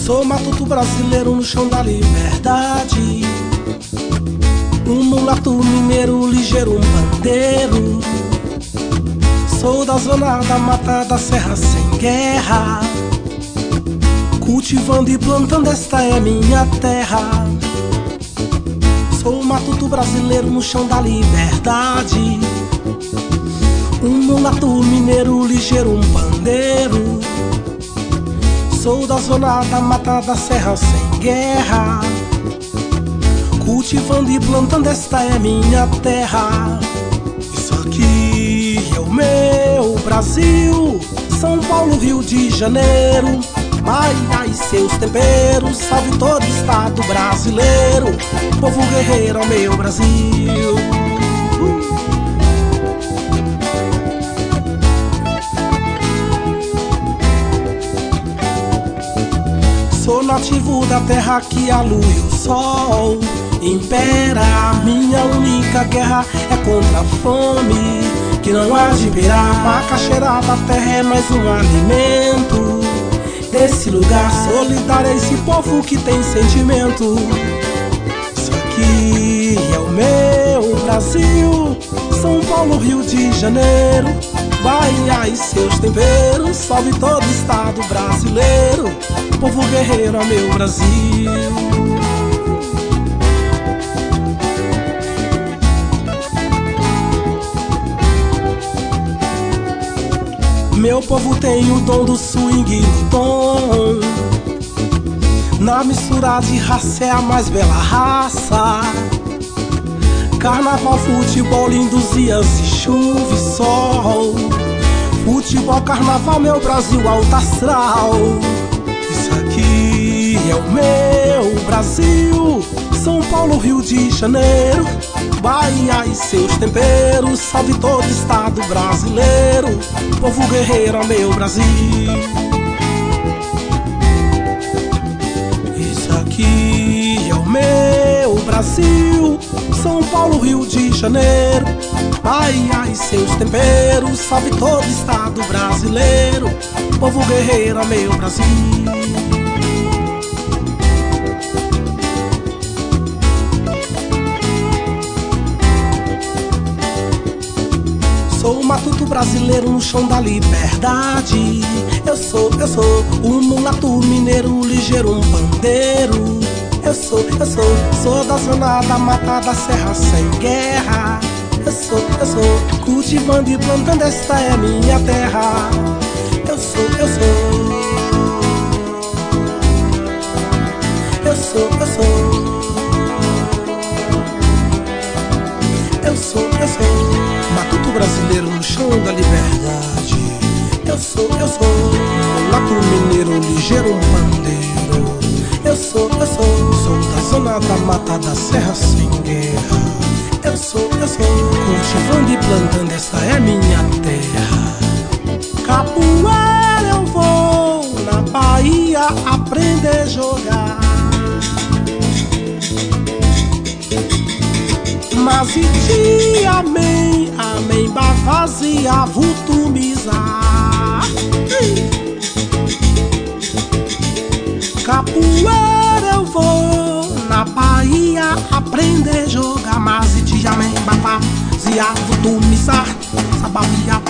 Sou matuto brasileiro no chão da liberdade, um mulato mineiro ligeiro, um bandeiro. Sou da zona da mata da serra sem guerra, cultivando e plantando, esta é minha terra. Sou matuto brasileiro no chão da liberdade, um mulato mineiro ligeiro, um bandeiro. Sou da zona da mata da serra sem guerra, cultivando e plantando, esta é minha terra. Isso aqui é o meu Brasil, São Paulo, Rio de Janeiro, Bahia e seus temperos. Salve todo o estado brasileiro, povo guerreiro ao meu Brasil. Sou nativo da terra que a lua e o sol impera. Minha única guerra é contra a fome, que não há de virar. Macaxeira da terra é mais um alimento desse lugar. Solidário é esse povo que tem sentimento. Isso aqui é o meu Brasil, São Paulo, Rio de Janeiro, Bahia e seus temperos. Salve todo o estado brasileiro, povo guerreiro ao meu Brasil. Meu povo tem o dom do swing no tom, na mistura de raça é a mais bela raça. Carnaval, futebol, lindos dias e chuva e sol. Futebol, carnaval, meu Brasil alto astral. Isso aqui é o meu Brasil, São Paulo, Rio de Janeiro, Bahia e seus temperos. Salve todo o estado brasileiro, povo guerreiro ao meu Brasil. Isso aqui é o meu Brasil, São Paulo, Rio de Janeiro, Bahia e seus temperos. Salve todo o estado brasileiro, povo guerreiro ao meu Brasil. Sou matuto brasileiro no chão da liberdade. Eu sou um mulato mineiro ligeiro, um bandeiro. Eu sou da zona da mata da serra sem guerra. Eu sou cultivando e plantando, esta é minha terra. Eu sou matuto brasileiro no chão da liberdade. Eu sou mulato mineiro ligeiro, um bandeiro. Eu sou da zona da mata da serra sem guerra. Eu sou cultivando e plantando, esta é minha terra. Capoeira eu vou na Bahia aprender a jogar, mas e dia amém, amém, bavazia, vutumizar. Capoeira eu vou na Bahia aprender a jogar, mas e dia amém, bavazia, vutumizar, sabavia,